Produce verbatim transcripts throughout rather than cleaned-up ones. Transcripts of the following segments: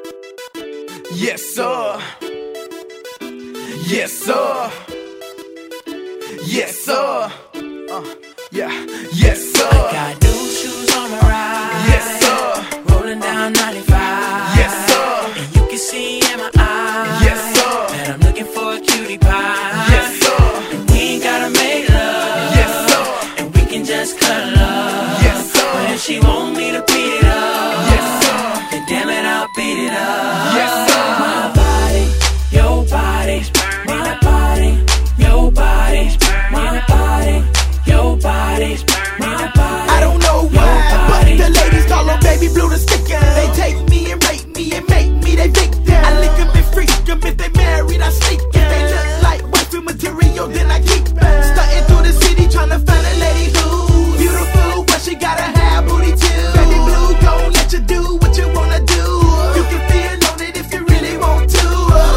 Yes, sir. Yes, sir. Yes, sir. Uh, yeah. Yes, sir. I got new shoes on my ride. Yes, sir. Rolling down ninety-five. Yes, sir. And you can see in my eyes. Yes, sir. That I'm looking for a cutie pie. Yes, sir. And we ain't gotta make love. Yes, sir. And we can just cuddle up. Yes, sir. But if she want me to beat it up, Yes, sir. then damn it, I'll beat it up. Yes, sir. My body, your body, my body, your body, my body, your body, my body. I don't know why, but the ladies call them baby blue the sticker. They take me and rape me and make me they victim. I lick them and freak them if they married, I sneak them. They look like wifey material, then I keep them. Stunting through the city trying to find a lady who's beautiful, but she gotta have booty too. Baby blue gon' let you do what you wanna do. You can feel on it if you really want to.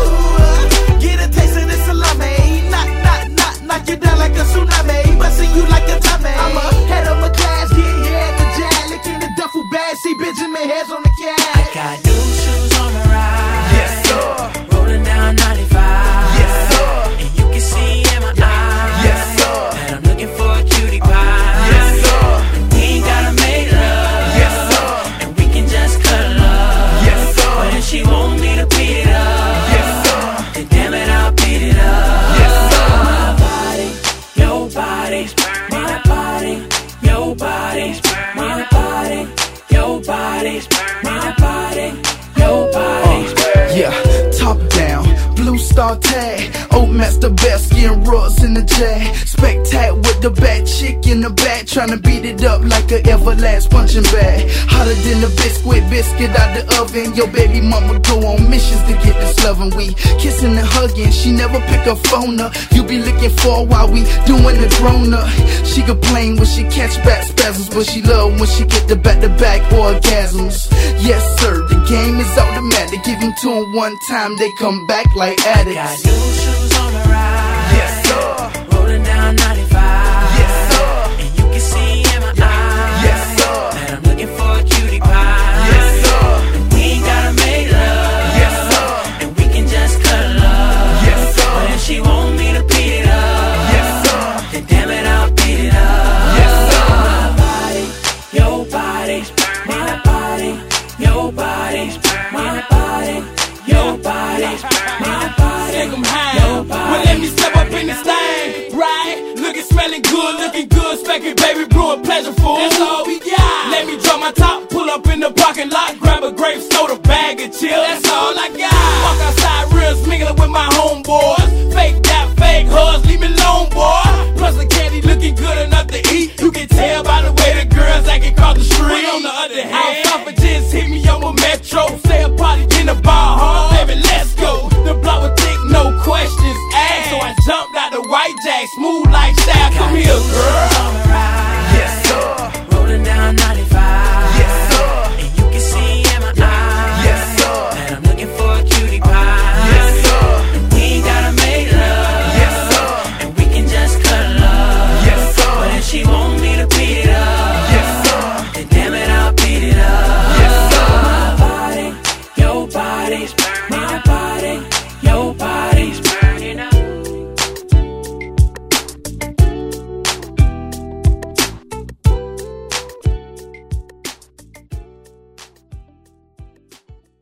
Ooh, get a taste of this salami, knock, knock, knock, knock you down like a tsunami, busting you like a tummy. I'm ahead of my class, get here at the jazz, licking the duffel bag, see Benjamin heads on the cat. I got new shoes on my ride. Yes, sir. Rolling down ninety-five. Yes, sir. And you can see in my eyes. Yes, sir. That I'm looking for a cutie pie. Yes, sir. And we ain't gotta make love. Yes, sir. And we can just cuddle up. Yes, sir. But if she want me to beat it up, Yes, sir. then damn it, I'll beat it up. Yes, sir. My body, your body, my body, your body, my body, your body, my body, your body. Yeah, top down, blue star tag, old master best, skin rugs in the jag, spectac with the bad chick in the back, tryna beat it up like a everlast punching bag, hotter than the biscuit, biscuit out the oven. Your baby mama go on missions to get this loving. We kissing and hugging, she never pick her phone up. You be looking for while we doing the grown up. She complain when she catch back spasms, but she love when she get the back to back orgasms. Yes sir, the game is automatic. Give them to them one time, they come back like Got addicts. new shoes on my ride. Yes sir. Rolling down ninety-five. Yes sir. And you can see in my eyes. Yes sir. That I'm looking for a cutie pie. Yes sir. And we ain't gotta make love. Yes sir. And we can just cuddle up. Yes sir. But if she want me to beat it up, Yes sir. then damn it, I'll beat it up. Yes sir. My body, your body, my body, your body, my body, your body, my body, Take 'em high. your body. Well, let me step up in this thing, right? Looking, smelling good, looking good, specking, baby, brewing pleasureful. That's all we got. Let me drop my top, pull up in the parking lot, grab a grape soda, bag of chill. That's all I got. Walk outside real smiggling with my homeboys. Fake that, fake hugs, leave me alone, boy. Plus the candy looking good enough to eat. You can tell by the way the girls acting across the street. But on the other hand, Alfalfa just hit me on my message.